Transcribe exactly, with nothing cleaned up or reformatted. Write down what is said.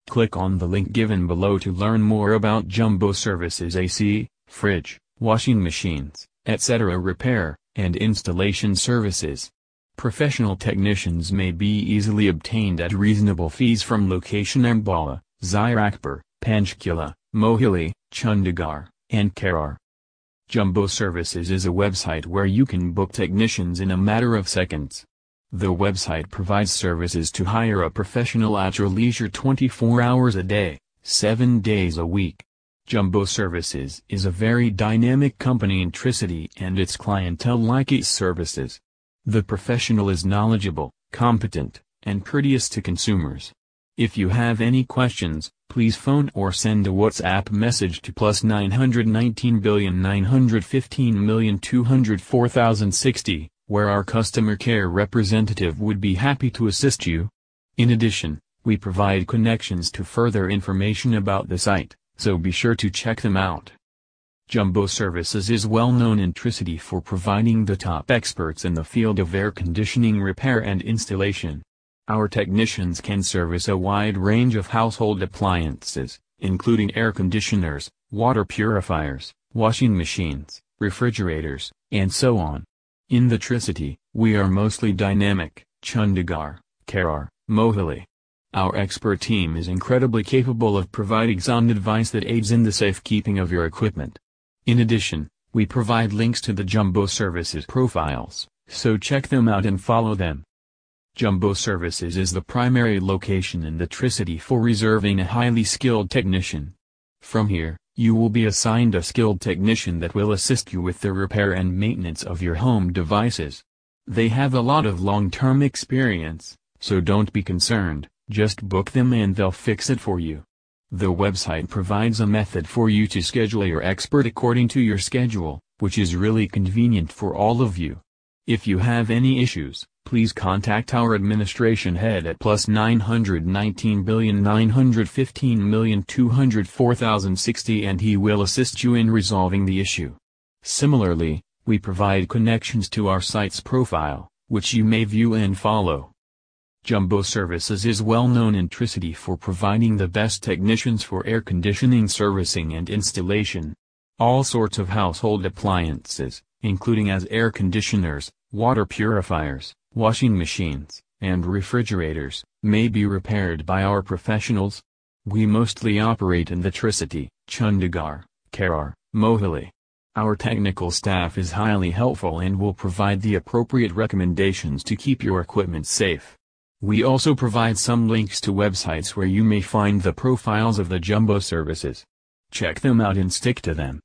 Click on the link given below to learn more about Jumbo Services A C, fridge, washing machines, et cetera repair and installation services. Professional technicians may be easily obtained at reasonable fees from location Ambala, Zirakpur, Panchkula, Mohali, Chandigarh, and Karar. Jumbo Services is a website where you can book technicians in a matter of seconds. The website provides services to hire a professional at your leisure twenty-four hours a day, seven days a week. Jumbo Services is a very dynamic company in Tricity and its clientele like its services. The professional is knowledgeable, competent, and courteous to consumers. If you have any questions, please phone or send a WhatsApp message to plus nine hundred nineteen billion nine hundred fifteen million two hundred four thousand sixty, where our customer care representative would be happy to assist you. In addition, we provide connections to further information about the site, so be sure to check them out. Jumbo Services is well known in Tricity for providing the top experts in the field of air conditioning repair and installation. Our technicians can service a wide range of household appliances, including air conditioners, water purifiers, washing machines, refrigerators, and so on. In the Tricity, we are mostly dynamic, Chandigarh, Karar, Mohali. Our expert team is incredibly capable of providing sound advice that aids in the safekeeping of your equipment. In addition, we provide links to the Jumbo Services profiles, so check them out and follow them. Jumbo Services is the primary location in the Tricity for reserving a highly skilled technician. From here, you will be assigned a skilled technician that will assist you with the repair and maintenance of your home devices. They have a lot of long-term experience, so don't be concerned, just book them and they'll fix it for you. The website provides a method for you to schedule your expert according to your schedule, which is really convenient for all of you. If you have any issues, please contact our administration head at plus nine hundred nineteen billion nine hundred fifteen million two hundred four thousand sixty and he will assist you in resolving the issue. Similarly, we provide connections to our site's profile, which you may view and follow. Jumbo Services is well known in Tricity for providing the best technicians for air conditioning servicing and installation. All sorts of household appliances, including as air conditioners, water purifiers, washing machines, and refrigerators, may be repaired by our professionals. We mostly operate in the Tricity, Chandigarh, Karar, Mohali. Our technical staff is highly helpful and will provide the appropriate recommendations to keep your equipment safe. We also provide some links to websites where you may find the profiles of the Jumbo Services. Check them out and stick to them.